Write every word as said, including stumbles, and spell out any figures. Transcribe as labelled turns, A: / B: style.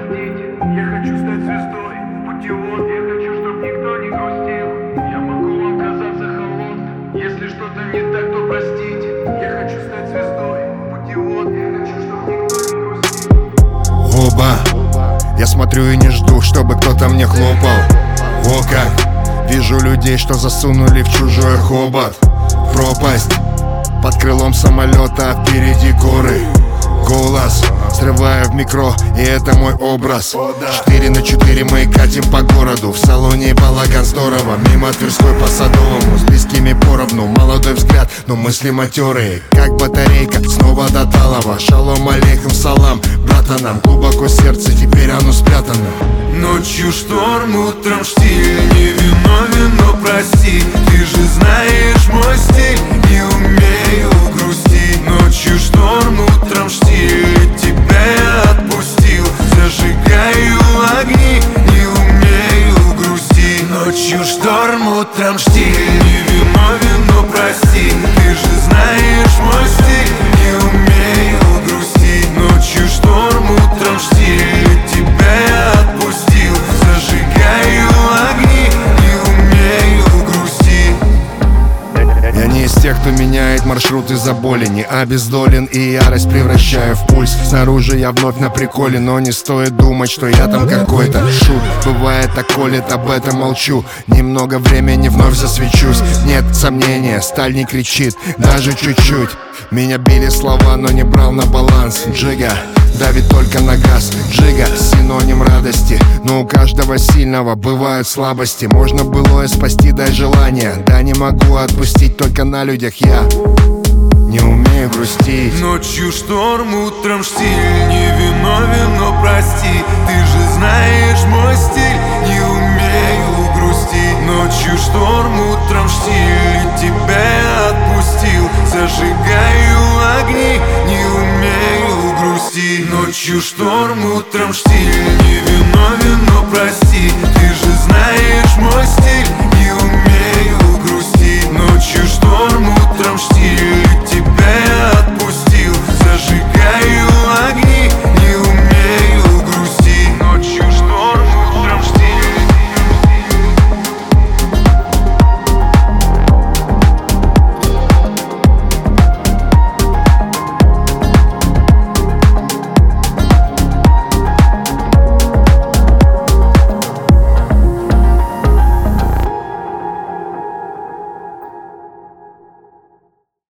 A: простите. Я хочу стать звездой, путевод. Я хочу, чтоб никто не грустил. Я могу вам казаться холодным. Если что-то не так, то простите. Я хочу стать звездой, путевод. Я хочу, чтоб никто не грустил.
B: Оба, я смотрю и не жду, чтобы кто-то мне хлопал. О как, вижу людей, что засунули в чужой хобот. Пропасть под крылом самолета, а впереди горы. Голос срываю в микро, и это мой образ. Четыре на четыре мы катим по городу. В салоне балаган здорово. Мимо Тверской по Садовому, с близкими поровну. Молодой взгляд, но мысли матерые, как батарейка, снова до Талова. Шалом алейхум салам, братанам. Глубоко сердце, теперь оно спрятано.
C: Ночью шторм, утром штиль. Не виновен, но прости. Ты же знаешь мой стиль. Не умею грустить. Ночью шторм, утром штиль. Тебя я отпустил. Зажигаю огни. Не умею грустить. Ночью шторм, утром штиль. Не виновен, но прости. Ты же знаешь мой стиль. Не умею грустить. Ночью шторм, утром штиль. Тебя я отпустил. Зажигаю огни. Не умею грустить.
B: Я не из тех, кто меняет маршрут из-за боли. Не обездолен и ярость превращаю в пульс. Снаружи я вновь на приколе, но не стоит думать, что я там какой-то шут. Бывает так колет, об этом молчу. Немного времени вновь засвечусь. Нет сомнения, сталь не кричит, даже чуть-чуть. Меня били слова, но не брал на баланс. Джига давит только на газ. Джига синоним радости, но у каждого сильного бывают слабости. Можно былое спасти, дай желание. Да не могу отпустить, только на людях я не умею грустить.
C: Ночью шторм, утром штиль. Не виновен, но прости. Ты же знаешь мой стиль. Не умею грустить. Ночью шторм, утром штиль. Тебя я отпустил. Зажигаю огни. Не умею грустить. Ночью шторм, утром штиль. Не виновен, но прости.